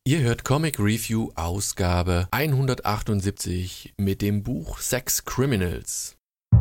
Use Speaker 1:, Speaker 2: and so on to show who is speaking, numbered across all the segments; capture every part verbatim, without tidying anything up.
Speaker 1: Ihr hört Comic Review Ausgabe hundertachtundsiebzig mit dem Buch Sex Criminals.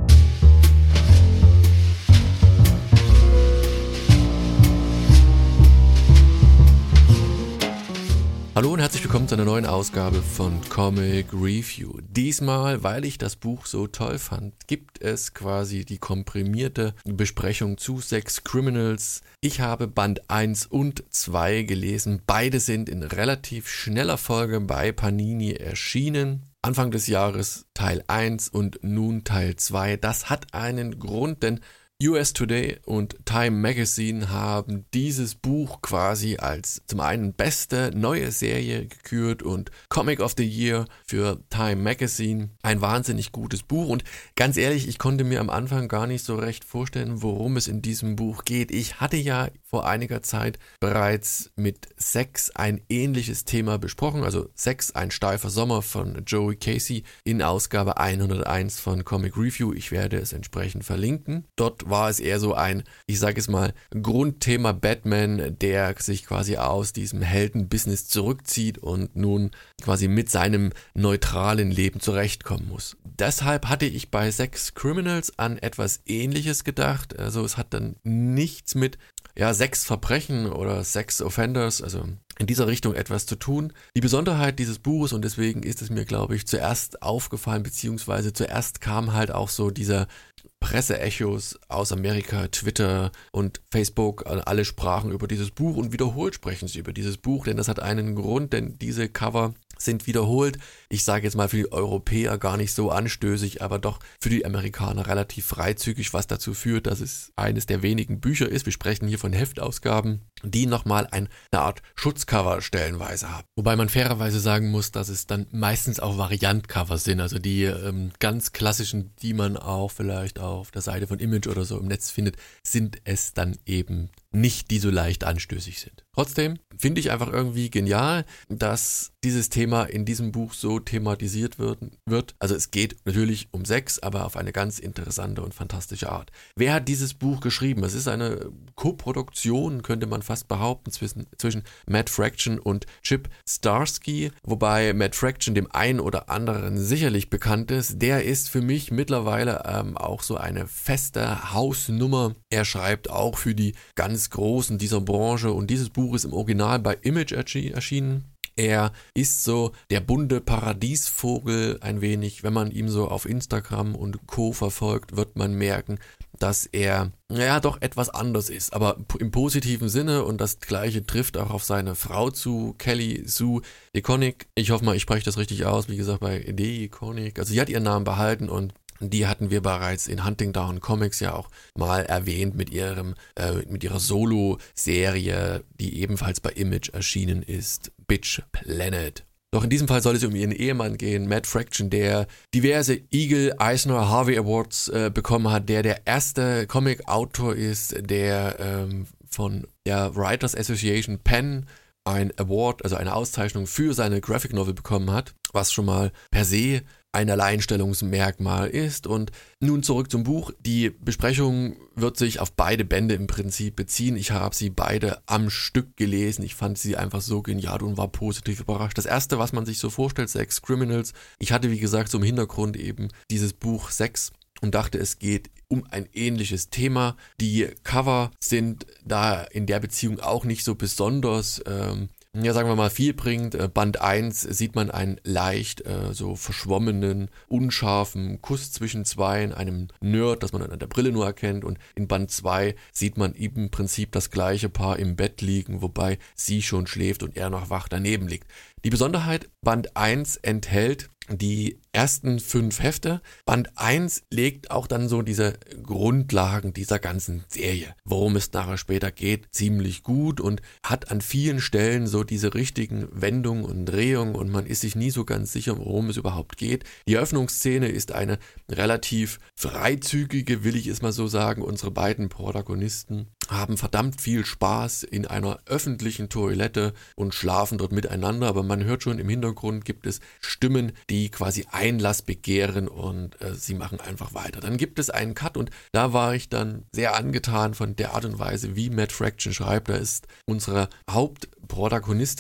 Speaker 1: Hallo und herzlich willkommen zu einer neuen Ausgabe von Comic Review. Diesmal, weil ich das Buch so toll fand, gibt es quasi die komprimierte Besprechung zu Sex Criminals. Ich habe Band eins und zwei gelesen. Beide sind in relativ schneller Folge bei Panini erschienen. Anfang des Jahres Teil eins und nun Teil zwei. Das hat einen Grund, denn U S Today und Time Magazine haben dieses Buch quasi als zum einen beste neue Serie gekürt und Comic of the Year für Time Magazine. Ein wahnsinnig gutes Buch und ganz ehrlich, ich konnte mir am Anfang gar nicht so recht vorstellen, worum es in diesem Buch geht. Ich hatte ja vor einiger Zeit bereits mit Sex ein ähnliches Thema besprochen, also Sex, ein steifer Sommer von Joey Casey in Ausgabe hunderteins von Comic Review. Ich werde es entsprechend verlinken. Dort war es eher so ein, ich sage es mal, Grundthema Batman, der sich quasi aus diesem Heldenbusiness zurückzieht und nun quasi mit seinem neutralen Leben zurechtkommen muss. Deshalb hatte ich bei Sex Criminals an etwas Ähnliches gedacht. Also es hat dann nichts mit ja, Sexverbrechen oder Sex Offenders, also in dieser Richtung etwas zu tun. Die Besonderheit dieses Buches, und deswegen ist es mir, glaube ich, zuerst aufgefallen, beziehungsweise zuerst kam halt auch so dieser Presseechos aus Amerika, Twitter und Facebook, alle sprachen über dieses Buch und wiederholt sprechen sie über dieses Buch, denn das hat einen Grund, denn diese Cover sind wiederholt. Ich sage jetzt mal für die Europäer gar nicht so anstößig, aber doch für die Amerikaner relativ freizügig, was dazu führt, dass es eines der wenigen Bücher ist. Wir sprechen hier von Heftausgaben, die nochmal eine Art Schutzcover stellenweise haben. Wobei man fairerweise sagen muss, dass es dann meistens auch Variantcover sind, also die ähm, ganz klassischen, die man auch vielleicht auf der Seite von Image oder so im Netz findet, sind es dann eben nicht, die so leicht anstößig sind. Trotzdem finde ich einfach irgendwie genial, dass dieses Thema in diesem Buch so thematisiert wird. wird. Also es geht natürlich um Sex, aber auf eine ganz interessante und fantastische Art. Wer hat dieses Buch geschrieben? Es ist eine Koproduktion, könnte man fast behaupten, zwischen, zwischen Matt Fraction und Chip Zdarsky, wobei Matt Fraction dem einen oder anderen sicherlich bekannt ist. Der ist für mich mittlerweile ähm, auch so eine feste Hausnummer. Er schreibt auch für die ganz Großen dieser Branche und dieses Buch ist im Original bei Image erschienen. Er ist so der bunte Paradiesvogel ein wenig. Wenn man ihm so auf Instagram und Co. verfolgt, wird man merken, dass er ja doch etwas anders ist, aber im positiven Sinne, und das Gleiche trifft auch auf seine Frau zu, Kelly Sue DeConnick. Ich hoffe mal, ich spreche das richtig aus, wie gesagt, bei DeConnick. Also sie hat ihren Namen behalten und die hatten wir bereits in Hunting Down Comics ja auch mal erwähnt mit ihrem äh, mit ihrer Solo-Serie, die ebenfalls bei Image erschienen ist, Bitch Planet. Doch in diesem Fall soll es um ihren Ehemann gehen, Matt Fraction, der diverse Eagle, Eisner, Harvey Awards äh, bekommen hat, der der erste Comic-Autor ist, der ähm, von der Writers Association Penn ein Award, also eine Auszeichnung für seine Graphic Novel bekommen hat, was schon mal per se ein Alleinstellungsmerkmal ist. Und nun zurück zum Buch. Die Besprechung wird sich auf beide Bände im Prinzip beziehen. Ich habe sie beide am Stück gelesen. Ich fand sie einfach so genial und war positiv überrascht. Das erste, was man sich so vorstellt, Sex Criminals. Ich hatte, wie gesagt, so im Hintergrund eben dieses Buch Sex und dachte, es geht um ein ähnliches Thema. Die Cover sind da in der Beziehung auch nicht so besonders ähm, ja, sagen wir mal, vielbringend. Band eins sieht man einen leicht äh, so verschwommenen, unscharfen Kuss zwischen zweien, einem Nerd, das man an der Brille nur erkennt, und in Band zwei sieht man im Prinzip das gleiche Paar im Bett liegen, wobei sie schon schläft und er noch wach daneben liegt. Die Besonderheit, Band eins enthält die ersten fünf Hefte. Band eins legt auch dann so diese Grundlagen dieser ganzen Serie, worum es nachher später geht, ziemlich gut und hat an vielen Stellen so diese richtigen Wendungen und Drehungen und man ist sich nie so ganz sicher, worum es überhaupt geht. Die Eröffnungsszene ist eine relativ freizügige, will ich es mal so sagen. Unsere beiden Protagonisten haben verdammt viel Spaß in einer öffentlichen Toilette und schlafen dort miteinander, aber man hört schon, im Hintergrund gibt es Stimmen, die quasi Einlass begehren und äh, sie machen einfach weiter. Dann gibt es einen Cut und da war ich dann sehr angetan von der Art und Weise, wie Matt Fraction schreibt. Da ist unsere Hauptprotagonistin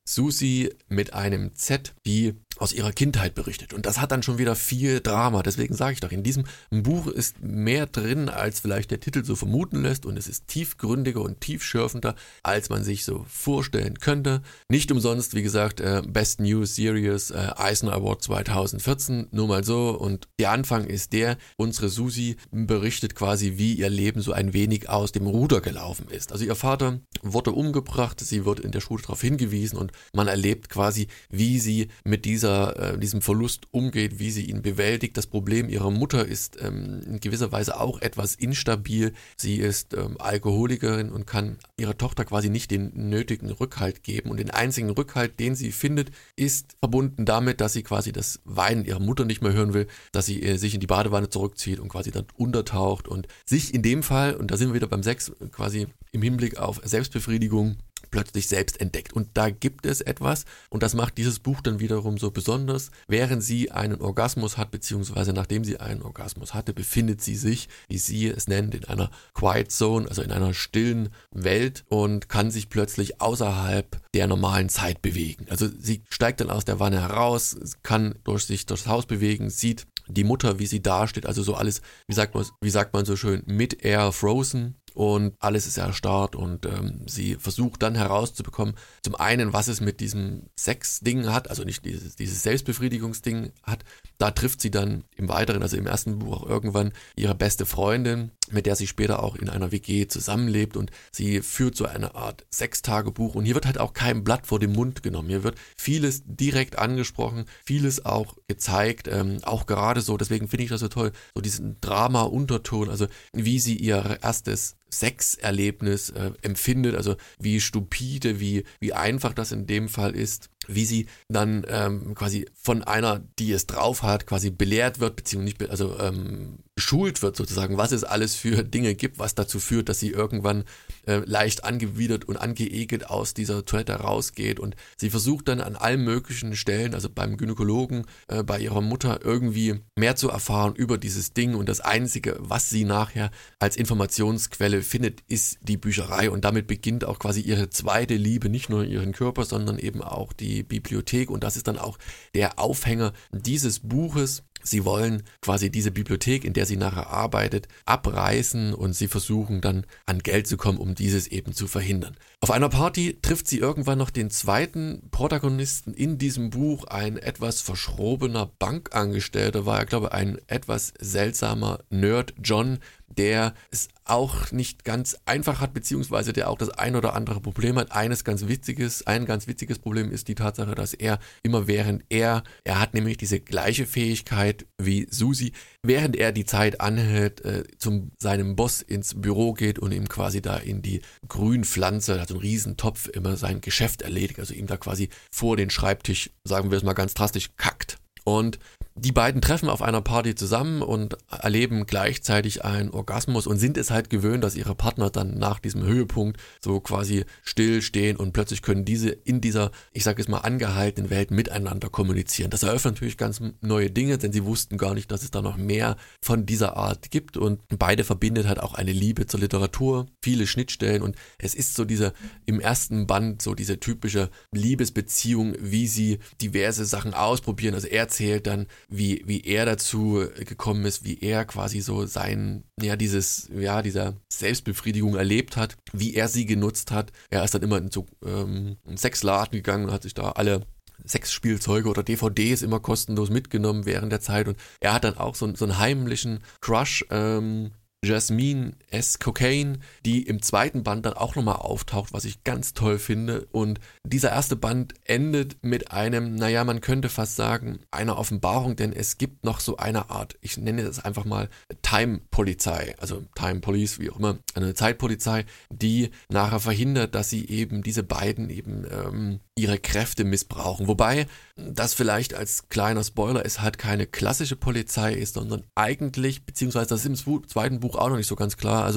Speaker 1: Susie mit einem Z, die aus ihrer Kindheit berichtet. Und das hat dann schon wieder viel Drama. Deswegen sage ich doch, in diesem Buch ist mehr drin, als vielleicht der Titel so vermuten lässt. Und es ist tiefgründiger und tiefschürfender, als man sich so vorstellen könnte. Nicht umsonst, wie gesagt, äh, Best New Series äh, Eisner Award zwanzig vierzehn. Nur mal so. Und der Anfang ist der, unsere Susie berichtet quasi, wie ihr Leben so ein wenig aus dem Ruder gelaufen ist. Also ihr Vater wurde umgebracht, sie wird in der Schule darauf hingewiesen und man erlebt quasi, wie sie mit dieser äh, diesem Verlust umgeht, wie sie ihn bewältigt. Das Problem ihrer Mutter ist ähm, in gewisser Weise auch etwas instabil. Sie ist ähm, Alkoholikerin und kann ihrer Tochter quasi nicht den nötigen Rückhalt geben. Und den einzigen Rückhalt, den sie findet, ist verbunden damit, dass sie quasi das Weinen ihrer Mutter nicht mehr hören will, dass sie äh, sich in die Badewanne zurückzieht und quasi dann untertaucht und sich in dem Fall, und da sind wir wieder beim Sex, quasi im Hinblick auf Selbstbefriedigung, plötzlich selbst entdeckt. Und da gibt es etwas, und das macht dieses Buch dann wiederum so besonders. Während sie einen Orgasmus hat, beziehungsweise nachdem sie einen Orgasmus hatte, befindet sie sich, wie sie es nennt, in einer Quiet Zone, also in einer stillen Welt und kann sich plötzlich außerhalb der normalen Zeit bewegen. Also sie steigt dann aus der Wanne heraus, kann durch sich durchs Haus bewegen, sieht die Mutter, wie sie dasteht, also so alles, wie sagt man, wie sagt man so schön, mid-air frozen. Und alles ist erstarrt und ähm, sie versucht dann herauszubekommen, zum einen, was es mit diesem Sex-Ding hat, also nicht dieses, dieses Selbstbefriedigungsding hat. Da trifft sie dann im Weiteren, also im ersten Buch auch irgendwann, ihre beste Freundin, mit der sie später auch in einer W G zusammenlebt, und sie führt so eine Art Sextagebuch, und hier wird halt auch kein Blatt vor den Mund genommen. Hier wird vieles direkt angesprochen, vieles auch gezeigt, ähm, auch gerade so, deswegen finde ich das so toll, so diesen Drama-Unterton, also wie sie ihr erstes Sexerlebnis äh, empfindet, also wie stupide, wie, wie einfach das in dem Fall ist, wie sie dann ähm, quasi von einer, die es drauf hat, quasi belehrt wird, beziehungsweise nicht, be- also ähm, geschult wird sozusagen, was es alles für Dinge gibt, was dazu führt, dass sie irgendwann äh, leicht angewidert und angeekelt aus dieser Toilette rausgeht, und sie versucht dann an allen möglichen Stellen, also beim Gynäkologen, äh, bei ihrer Mutter irgendwie mehr zu erfahren über dieses Ding, und das Einzige, was sie nachher als Informationsquelle findet, ist die Bücherei, und damit beginnt auch quasi ihre zweite Liebe, nicht nur ihren Körper, sondern eben auch die Bibliothek, und das ist dann auch der Aufhänger dieses Buches. Sie wollen quasi diese Bibliothek, in der sie nachher arbeitet, abreißen, und sie versuchen dann an Geld zu kommen, um dieses eben zu verhindern. Auf einer Party trifft sie irgendwann noch den zweiten Protagonisten in diesem Buch, ein etwas verschrobener Bankangestellter, war er, glaube ich, ein etwas seltsamer Nerd, John, der es auch nicht ganz einfach hat, beziehungsweise der auch das ein oder andere Problem hat. Eines ganz witziges, ein ganz witziges Problem ist die Tatsache, dass er immer während er, er hat nämlich diese gleiche Fähigkeit wie Susie, während er die Zeit anhält, äh, zum seinem Boss ins Büro geht und ihm quasi da in die Grünpflanze, also einen riesen Topf, immer sein Geschäft erledigt, also ihm da quasi vor den Schreibtisch, sagen wir es mal ganz drastisch, kackt. Und die beiden treffen auf einer Party zusammen und erleben gleichzeitig einen Orgasmus und sind es halt gewöhnt, dass ihre Partner dann nach diesem Höhepunkt so quasi still stehen, und plötzlich können diese in dieser, ich sage es mal, angehaltenen Welt miteinander kommunizieren. Das eröffnet natürlich ganz neue Dinge, denn sie wussten gar nicht, dass es da noch mehr von dieser Art gibt, und beide verbindet halt auch eine Liebe zur Literatur, viele Schnittstellen, und es ist so diese, im ersten Band so diese typische Liebesbeziehung, wie sie diverse Sachen ausprobieren. Also er erzählt dann, wie, wie er dazu gekommen ist, wie er quasi so sein, ja, dieses, ja, dieser Selbstbefriedigung erlebt hat, wie er sie genutzt hat. Er ist dann immer in so ähm, einen Sexladen gegangen und hat sich da alle Sexspielzeuge oder D V Ds immer kostenlos mitgenommen während der Zeit, und er hat dann auch so, so einen heimlichen Crush, ähm, Jasmine S. Cocaine, die im zweiten Band dann auch nochmal auftaucht, was ich ganz toll finde. Und dieser erste Band endet mit einem, naja, man könnte fast sagen, einer Offenbarung, denn es gibt noch so eine Art, ich nenne das einfach mal Time-Polizei, also Time Police, wie auch immer, eine Zeitpolizei, die nachher verhindert, dass sie eben diese beiden eben ähm, ihre Kräfte missbrauchen. Wobei das vielleicht als kleiner Spoiler es halt keine klassische Polizei ist, sondern eigentlich, beziehungsweise das ist im zweiten Buch auch noch nicht so ganz klar, also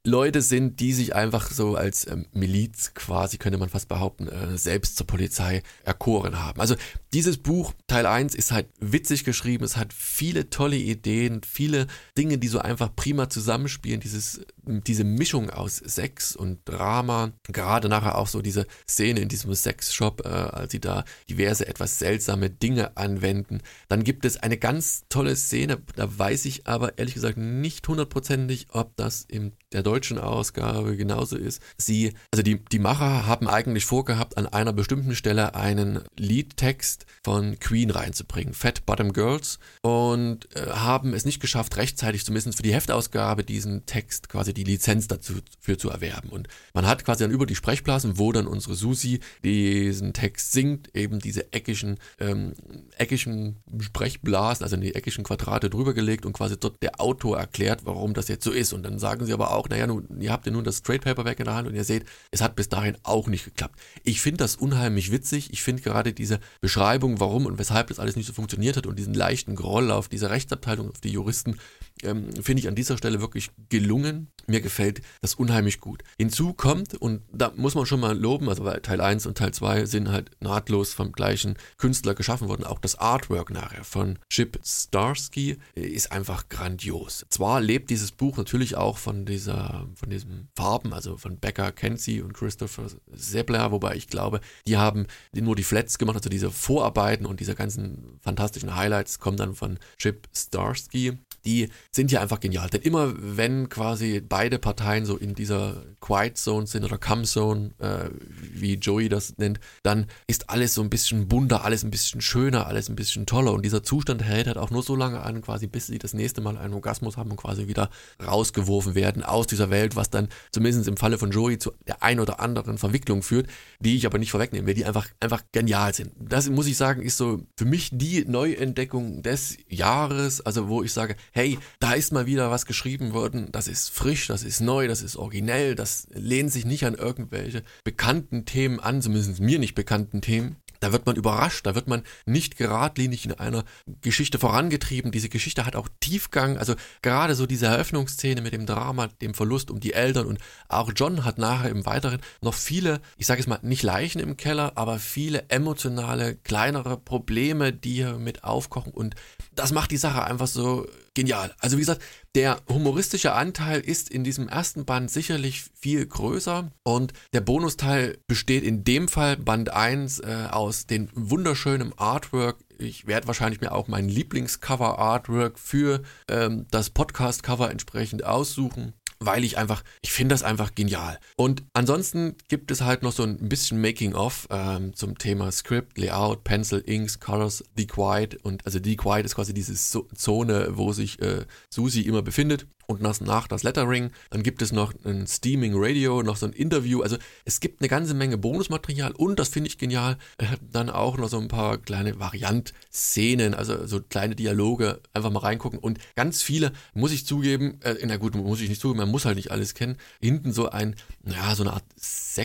Speaker 1: Leute sind, die sich einfach so als ähm, Miliz quasi, könnte man fast behaupten, äh, selbst zur Polizei erkoren haben. Also dieses Buch, Teil eins, ist halt witzig geschrieben, es hat viele tolle Ideen, viele Dinge, die so einfach prima zusammenspielen, dieses, diese Mischung aus Sex und Drama, gerade nachher auch so diese Szene in diesem Sexshop, äh, als sie da diverse etwas seltsame Dinge anwenden. Dann gibt es eine ganz tolle Szene, da weiß ich aber ehrlich gesagt nicht hundertprozentig, ob das in der deutschen Ausgabe genauso ist. Sie, also die, die Macher haben eigentlich vorgehabt, an einer bestimmten Stelle einen Liedtext von Queen reinzubringen, Fat Bottom Girls, und äh, haben es nicht geschafft, rechtzeitig zumindest für die Heftausgabe diesen Text, quasi die Lizenz dazu für zu erwerben. Und man hat quasi dann über die Sprechblasen, wo dann unsere Susi diesen Text singt, eben diese eckigen, ähm, eckigen Sprechblasen, also in die eckigen Quadrate drüber gelegt und quasi dort der Autor erklärt, warum das jetzt so ist. Und dann sagen sie aber auch, naja, nun, ihr habt ja nun das Trade Paperback in der Hand und ihr seht, es hat bis dahin auch nicht geklappt. Ich finde das unheimlich witzig. Ich finde gerade diese Beschreibung, warum und weshalb das alles nicht so funktioniert hat und diesen leichten Groll auf diese Rechtsabteilung, auf die Juristen, ähm, finde ich an dieser Stelle wirklich gelungen. Mir gefällt das unheimlich gut. Hinzu kommt, und da muss man schon mal loben, also weil Teil eins und Teil zwei sind halt nahtlos vom gleichen Künstler geschaffen worden. Auch das Artwork nachher von Chip Zdarsky ist einfach grandios. Zwar lebt dieses Buch natürlich auch von dieser, von diesen Farben, also von Becca Kenzie und Christopher Sebler, wobei ich glaube, die haben nur die Flats gemacht, also diese Vorarbeiten und diese ganzen fantastischen Highlights kommen dann von Chip Zdarsky. Die sind ja einfach genial, denn immer wenn quasi beide Parteien so in dieser Quiet Zone sind oder Calm Zone, äh, wie Joey das nennt, dann ist alles so ein bisschen bunter, alles ein bisschen schöner, alles ein bisschen toller und dieser Zustand hält halt auch nur so lange an, quasi bis sie das nächste Mal einen Orgasmus haben und quasi wieder rausgeworfen werden aus dieser Welt, was dann zumindest im Falle von Joey zu der ein oder anderen Verwicklung führt, die ich aber nicht vorwegnehmen will, die einfach, einfach genial sind. Das muss ich sagen, ist so für mich die Neuentdeckung des Jahres, also wo ich sage, hey, da ist mal wieder was geschrieben worden, das ist frisch, das ist neu, das ist originell, das lehnt sich nicht an irgendwelche bekannten Themen an, zumindest mir nicht bekannten Themen. Da wird man überrascht, da wird man nicht geradlinig in einer Geschichte vorangetrieben. Diese Geschichte hat auch Tiefgang, also gerade so diese Eröffnungsszene mit dem Drama, dem Verlust um die Eltern und auch John hat nachher im Weiteren noch viele, ich sage es mal, nicht Leichen im Keller, aber viele emotionale, kleinere Probleme, die hier mit aufkochen und das macht die Sache einfach so genial. Also wie gesagt, der humoristische Anteil ist in diesem ersten Band sicherlich viel größer und der Bonusteil besteht in dem Fall Band eins äh, aus dem wunderschönen Artwork. Ich werde wahrscheinlich mir auch mein Lieblingscover-Artwork für ähm, das Podcast-Cover entsprechend aussuchen, weil ich einfach, ich finde das einfach genial. Und ansonsten gibt es halt noch so ein bisschen Making-of ähm, zum Thema Script, Layout, Pencil, Inks, Colors, The Quiet und also The Quiet ist quasi diese so- Zone, wo sich äh, Susi immer befindet. Und nach, nach das Lettering, dann gibt es noch ein Steaming Radio, noch so ein Interview, also es gibt eine ganze Menge Bonusmaterial und, das finde ich genial, äh, dann auch noch so ein paar kleine Variant-Szenen, also so kleine Dialoge, einfach mal reingucken und ganz viele, muss ich zugeben, äh, na gut, muss ich nicht zugeben, man muss halt nicht alles kennen, hinten so ein, ja, so eine Art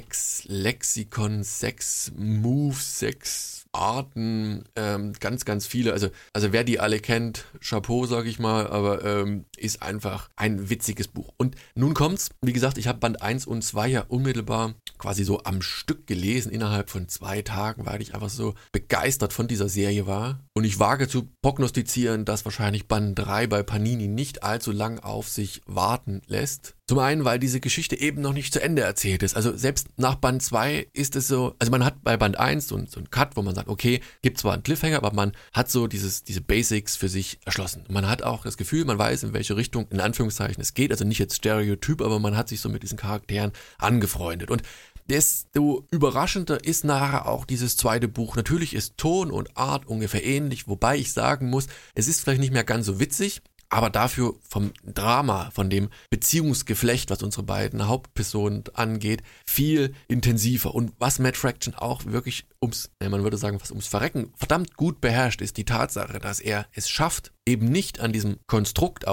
Speaker 1: Sex-Lexikon, Sex-Moves, Sex- Arten, ähm, ganz, ganz viele, also, also wer die alle kennt, Chapeau, sage ich mal, aber ähm, ist einfach ein witziges Buch. Und nun kommt's, wie gesagt, ich habe Band eins und zwei ja unmittelbar quasi so am Stück gelesen, innerhalb von zwei Tagen, weil ich einfach so begeistert von dieser Serie war. Und ich wage zu prognostizieren, dass wahrscheinlich Band drei bei Panini nicht allzu lang auf sich warten lässt. Zum einen, weil diese Geschichte eben noch nicht zu Ende erzählt ist. Also selbst nach Band zwei ist es so, also man hat bei Band eins so, so einen Cut, wo man sagt, okay, gibt zwar einen Cliffhanger, aber man hat so dieses, diese Basics für sich erschlossen. Man hat auch das Gefühl, man weiß, in welche Richtung, in Anführungszeichen, es geht. Also nicht jetzt Stereotyp, aber man hat sich so mit diesen Charakteren angefreundet. Und desto überraschender ist nachher auch dieses zweite Buch. Natürlich ist Ton und Art ungefähr ähnlich, wobei ich sagen muss, es ist vielleicht nicht mehr ganz so witzig, aber dafür vom Drama, von dem Beziehungsgeflecht, was unsere beiden Hauptpersonen angeht, viel intensiver. Und was Matt Fraction auch wirklich ums, man würde sagen, fast ums Verrecken verdammt gut beherrscht, ist die Tatsache, dass er es schafft, eben nicht an diesem Konstrukt aus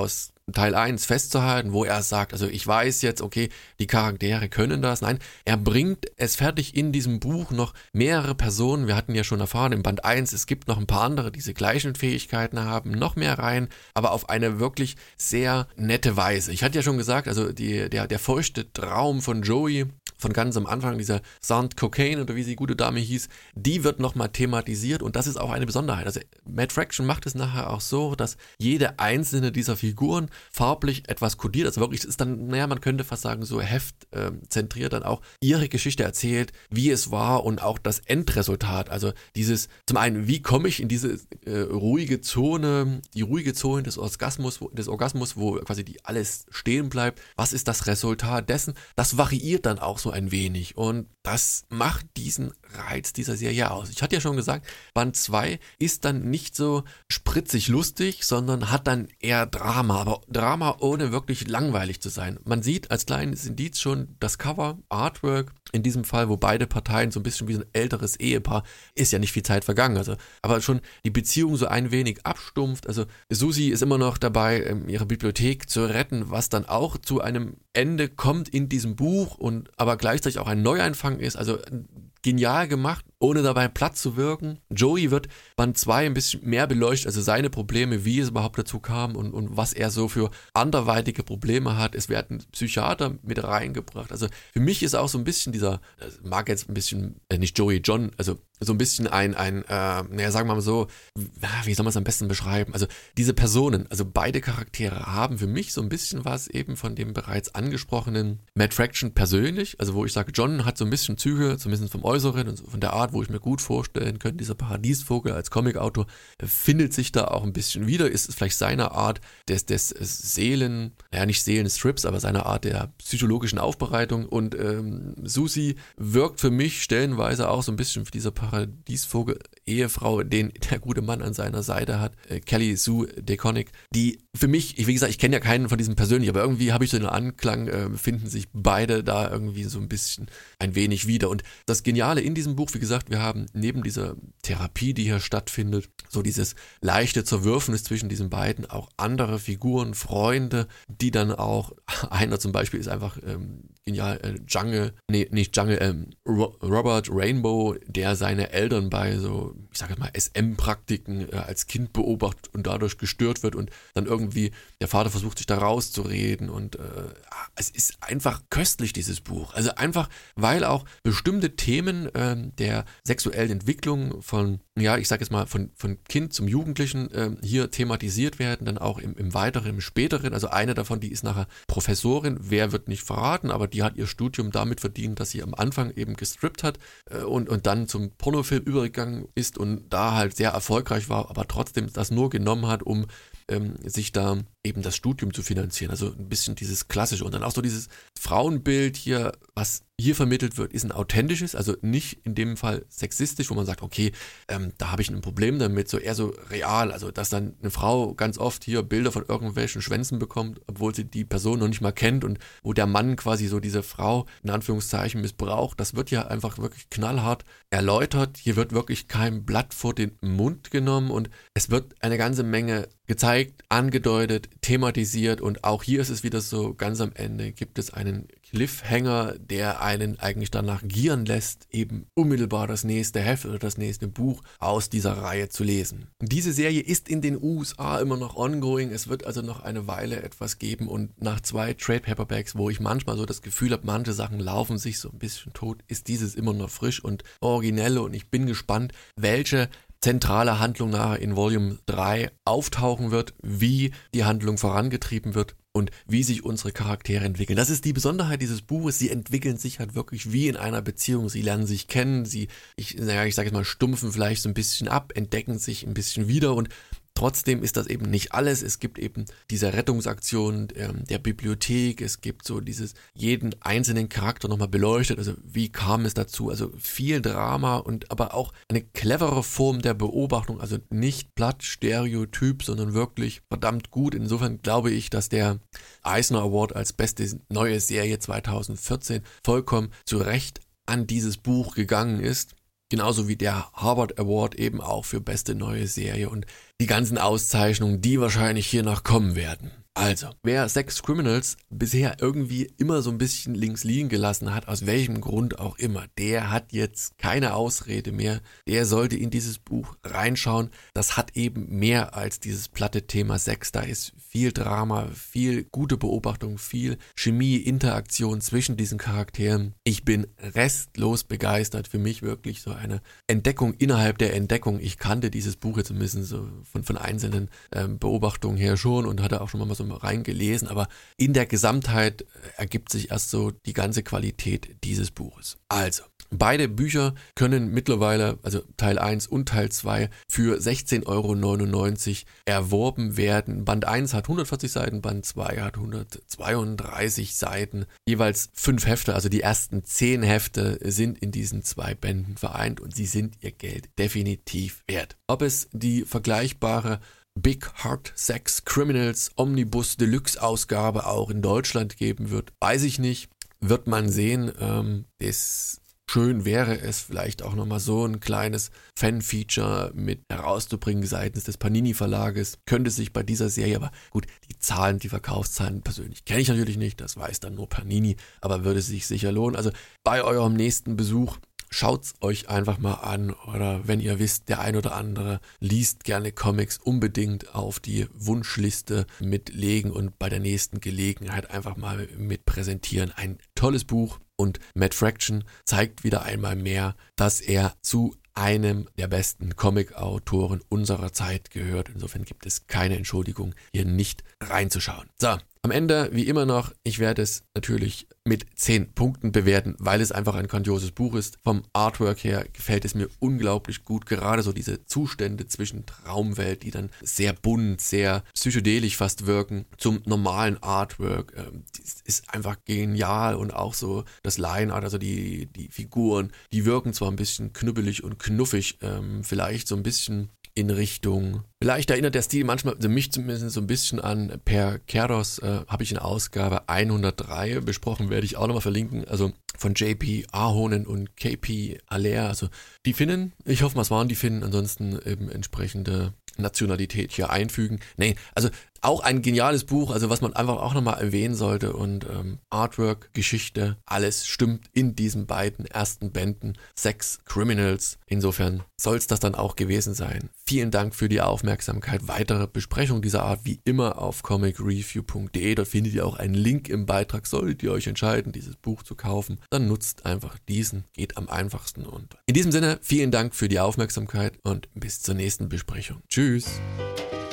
Speaker 1: Teil eins festzuhalten, wo er sagt, also ich weiß jetzt, okay, die Charaktere können das. Nein, er bringt es fertig in diesem Buch noch mehrere Personen. Wir hatten ja schon erfahren im Band eins, es gibt noch ein paar andere, die diese gleichen Fähigkeiten haben, noch mehr rein, aber auf eine wirklich sehr nette Weise. Ich hatte ja schon gesagt, also die, der, der feuchte Traum von Joey, von ganz am Anfang, dieser Saint Cocaine oder wie sie die gute Dame hieß, die wird nochmal thematisiert und das ist auch eine Besonderheit. Also Matt Fraction macht es nachher auch so, dass jede einzelne dieser Figuren farblich etwas kodiert, also wirklich, es ist dann, naja, man könnte fast sagen, so heftzentriert äh, dann auch ihre Geschichte erzählt, wie es war und auch das Endresultat, also dieses, zum einen, wie komme ich in diese äh, ruhige Zone, die ruhige Zone des Orgasmus, wo, des Orgasmus, wo quasi die alles stehen bleibt, was ist das Resultat dessen, das variiert dann auch so ein wenig und das macht diesen Reiz dieser Serie aus. Ich hatte ja schon gesagt, Band zwei ist dann nicht so spritzig lustig, sondern hat dann eher Drama, aber Drama ohne wirklich langweilig zu sein. Man sieht als kleines Indiz schon das Cover, Artwork, in diesem Fall, wo beide Parteien so ein bisschen wie so ein älteres Ehepaar, ist ja nicht viel Zeit vergangen, also, aber schon die Beziehung so ein wenig abstumpft, also Susie ist immer noch dabei, ihre Bibliothek zu retten, was dann auch zu einem Ende kommt in diesem Buch und aber gleichzeitig auch ein Neuanfang ist, also genial gemacht, ohne dabei platt zu wirken. Joey wird Band zwei ein bisschen mehr beleuchtet, also seine Probleme, wie es überhaupt dazu kam und, und was er so für anderweitige Probleme hat. Es werden Psychiater mit reingebracht. Also für mich ist auch so ein bisschen dieser, mag jetzt ein bisschen, äh, nicht Joey, John, also so ein bisschen ein, ein äh, naja, sagen wir mal so, wie soll man es am besten beschreiben? Also diese Personen, also beide Charaktere haben für mich so ein bisschen was eben von dem bereits angesprochenen Matt Fraction persönlich, also wo ich sage, John hat so ein bisschen Züge, zumindest vom Äußeren und von der Art, wo ich mir gut vorstellen könnte, dieser Paradiesvogel als Comicautor findet sich da auch ein bisschen wieder, ist es vielleicht seine Art des, des Seelen, naja nicht Seelenstrips, aber seine Art der psychologischen Aufbereitung und ähm, Susie wirkt für mich stellenweise auch so ein bisschen für diese Paradiesvogel-Ehefrau, den der gute Mann an seiner Seite hat, äh, Kelly Sue DeConnick, die für mich, wie gesagt, ich kenne ja keinen von diesen persönlich, aber irgendwie habe ich so den Anklang, äh, finden sich beide da irgendwie so ein bisschen ein wenig wieder. Und das Geniale in diesem Buch, wie gesagt, wir haben neben dieser Therapie, die hier stattfindet, so dieses leichte Zerwürfnis zwischen diesen beiden, auch andere Figuren, Freunde, die dann auch, einer zum Beispiel ist einfach ähm, genial, äh, Jungle, nee, nicht Jungle, ähm, Ro- Robert Rainbow, der seine Eltern bei so, ich sage mal, S M-Praktiken äh, als Kind beobachtet und dadurch gestört wird und dann irgendwie der Vater versucht, sich da rauszureden und äh, es ist einfach köstlich, dieses Buch. Also einfach, weil auch bestimmte Themen äh, der sexuellen Entwicklung von, ja, ich sage jetzt mal, von, von Kind zum Jugendlichen äh, hier thematisiert werden, dann auch im, im weiteren, im späteren, also eine davon, die ist nachher Professorin, wer wird nicht verraten, aber die hat ihr Studium damit verdient, dass sie am Anfang eben gestrippt hat äh, und, und dann zum Pornofilm übergegangen ist und da halt sehr erfolgreich war, aber trotzdem das nur genommen hat, um ähm, sich da eben das Studium zu finanzieren. Also ein bisschen dieses Klassische und dann auch so dieses Frauenbild hier, was hier vermittelt wird, ist ein authentisches, also nicht in dem Fall sexistisch, wo man sagt, okay, ähm, da habe ich ein Problem damit, so eher so real, also dass dann eine Frau ganz oft hier Bilder von irgendwelchen Schwänzen bekommt, obwohl sie die Person noch nicht mal kennt und wo der Mann quasi so diese Frau in Anführungszeichen missbraucht, das wird ja einfach wirklich knallhart erläutert, hier wird wirklich kein Blatt vor den Mund genommen und es wird eine ganze Menge gezeigt, angedeutet, thematisiert und auch hier ist es wieder so, ganz am Ende gibt es einen Cliffhanger, der einen eigentlich danach gieren lässt, eben unmittelbar das nächste Heft oder das nächste Buch aus dieser Reihe zu lesen. Diese Serie ist in den U S A immer noch ongoing, es wird also noch eine Weile etwas geben und nach zwei Trade Paperbacks, wo ich manchmal so das Gefühl habe, manche Sachen laufen sich so ein bisschen tot, ist dieses immer noch frisch und originell und ich bin gespannt, welche zentrale Handlung nachher in Volume drei auftauchen wird, wie die Handlung vorangetrieben wird und wie sich unsere Charaktere entwickeln. Das ist die Besonderheit dieses Buches, sie entwickeln sich halt wirklich wie in einer Beziehung, sie lernen sich kennen, sie, ich, naja, ich sage jetzt mal, stumpfen vielleicht so ein bisschen ab, entdecken sich ein bisschen wieder und trotzdem ist das eben nicht alles. Es gibt eben diese Rettungsaktion ähm, der Bibliothek. Es gibt so dieses, jeden einzelnen Charakter nochmal beleuchtet. Also wie kam es dazu? Also viel Drama und aber auch eine clevere Form der Beobachtung. Also nicht platt, Stereotyp, sondern wirklich verdammt gut. Insofern glaube ich, dass der Eisner Award als beste neue Serie zwanzig vierzehn vollkommen zu Recht an dieses Buch gegangen ist. Genauso wie der Harvard Award eben auch für beste neue Serie und die ganzen Auszeichnungen, die wahrscheinlich hier noch kommen werden. Also, wer Sex Criminals bisher irgendwie immer so ein bisschen links liegen gelassen hat, aus welchem Grund auch immer, der hat jetzt keine Ausrede mehr. Der sollte in dieses Buch reinschauen. Das hat eben mehr als dieses platte Thema Sex. Da ist viel Drama, viel gute Beobachtung, viel Chemie, Interaktion zwischen diesen Charakteren. Ich bin restlos begeistert. Für mich wirklich so eine Entdeckung innerhalb der Entdeckung. Ich kannte dieses Buch jetzt ein bisschen so von, von einzelnen ähm, Beobachtungen her schon und hatte auch schon mal so reingelesen, aber in der Gesamtheit ergibt sich erst so die ganze Qualität dieses Buches. Also, beide Bücher können mittlerweile, also Teil eins und Teil zwei, für sechzehn Euro neunundneunzig erworben werden. Band eins hat hundertvierzig Seiten, Band zwei hat hundertzweiunddreißig Seiten, jeweils fünf Hefte, also die ersten zehn Hefte sind in diesen zwei Bänden vereint und sie sind ihr Geld definitiv wert. Ob es die vergleichbare Big Heart Sex Criminals Omnibus Deluxe Ausgabe auch in Deutschland geben wird, weiß ich nicht. Wird man sehen. Ähm, es schön wäre es vielleicht auch nochmal so ein kleines Fan-Feature mit herauszubringen seitens des Panini Verlages. Könnte sich bei dieser Serie, aber gut, die Zahlen, die Verkaufszahlen persönlich kenne ich natürlich nicht, das weiß dann nur Panini, aber würde sich sicher lohnen. Also bei eurem nächsten Besuch schaut's euch einfach mal an oder wenn ihr wisst, der ein oder andere liest gerne Comics, unbedingt auf die Wunschliste mitlegen und bei der nächsten Gelegenheit einfach mal mit präsentieren. Ein tolles Buch und Matt Fraction zeigt wieder einmal mehr, dass er zu einem der besten Comic-Autoren unserer Zeit gehört. Insofern gibt es keine Entschuldigung, hier nicht reinzuschauen. So, am Ende, wie immer noch, ich werde es natürlich mit zehn Punkten bewerten, weil es einfach ein grandioses Buch ist. Vom Artwork her gefällt es mir unglaublich gut. Gerade so diese Zustände zwischen Traumwelt, die dann sehr bunt, sehr psychedelisch fast wirken, zum normalen Artwork. Ähm, das ist einfach genial und auch so das Line-Art, also die, die Figuren, die wirken zwar ein bisschen knüppelig und knuffig, ähm, vielleicht so ein bisschen in Richtung, vielleicht erinnert der Stil manchmal, also mich zumindest so ein bisschen an Per Keros, äh, habe ich in Ausgabe hundertdrei besprochen, werde ich auch nochmal verlinken, also von J P Ahonen und K P Allaire, also die Finnen, ich hoffe mal es waren die Finnen, ansonsten eben entsprechende Nationalität hier einfügen. Nee, also auch ein geniales Buch, also was man einfach auch nochmal erwähnen sollte und ähm, Artwork, Geschichte, alles stimmt in diesen beiden ersten Bänden, Sex Criminals. Insofern soll es das dann auch gewesen sein. Vielen Dank für die Aufmerksamkeit. Weitere Besprechungen dieser Art wie immer auf comic review punkt de. Dort findet ihr auch einen Link im Beitrag. Solltet ihr euch entscheiden, dieses Buch zu kaufen, dann nutzt einfach diesen. Geht am einfachsten. Und in diesem Sinne, vielen Dank für die Aufmerksamkeit und bis zur nächsten Besprechung. Tschüss.